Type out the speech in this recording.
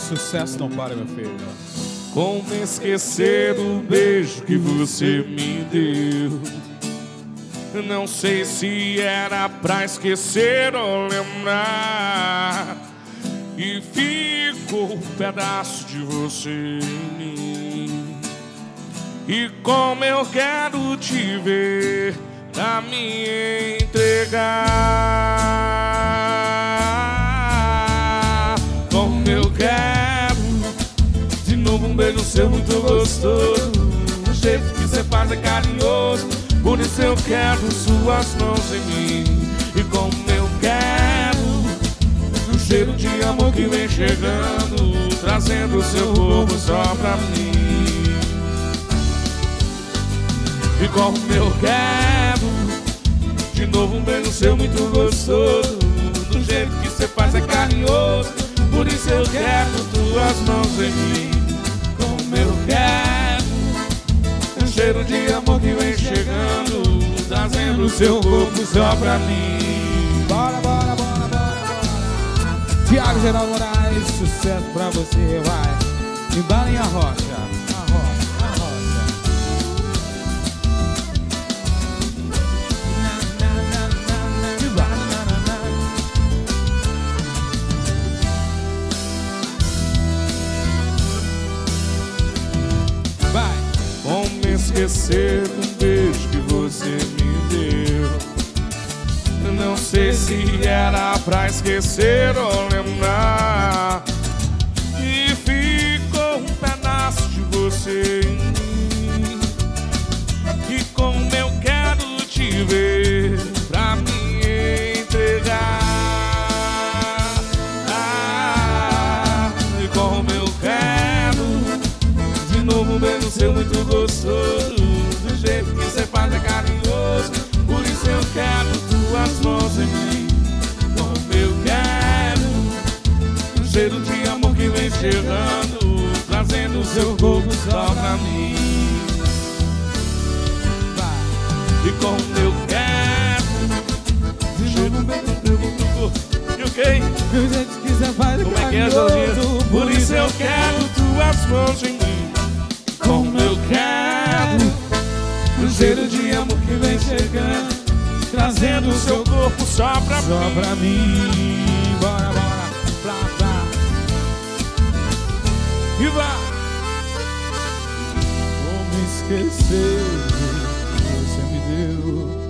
Sucesso não para, meu filho. Como esquecer o beijo que você me deu? Não sei se era pra esquecer ou lembrar. E ficou um pedaço de você em mim. E como eu quero te ver pra me entregar. Como eu quero de novo um beijo seu muito gostoso. O jeito que você faz é carinhoso. Por isso eu quero suas mãos em mim. E como eu quero o cheiro de amor que vem chegando, trazendo o seu corpo só pra mim. E como eu quero de novo um beijo seu muito gostoso. Do jeito que você faz é carinhoso. Por isso eu quero tuas mãos em mim. Como eu quero um cheiro de amor que vem chegando, trazendo o seu corpo só pra mim. Bora, bora, bora, bora, bora. Thiago Geraldo Moraes, sucesso pra você, vai. Embalem a rocha, a rocha, a rocha. Vai. Como esquecer um beijo que você me deu? Eu não sei se era pra esquecer ou lembrar. E ficou um pedaço de você em mim. E como eu quero te ver pra me entregar. E como eu quero de novo um beijo seu muito gostoso. Do jeito que você faz é carinhoso. Por isso eu quero tuas mãos em mim. Como eu quero um cheiro de amor que vem chegando, trazendo o seu corpo só pra mim. E como eu quero de novo um beijo seu muito gostoso. E o quê? Do jeito que você faz é Como é que é, Jorginho? Por isso eu quero tuas mãos em mim. Como eu quero o cheiro de amor que vem chegando, trazendo o seu corpo só pra mim. Só pra mim. Bora, bora, pra, pra. E vai. Como esquecer o que você me deu?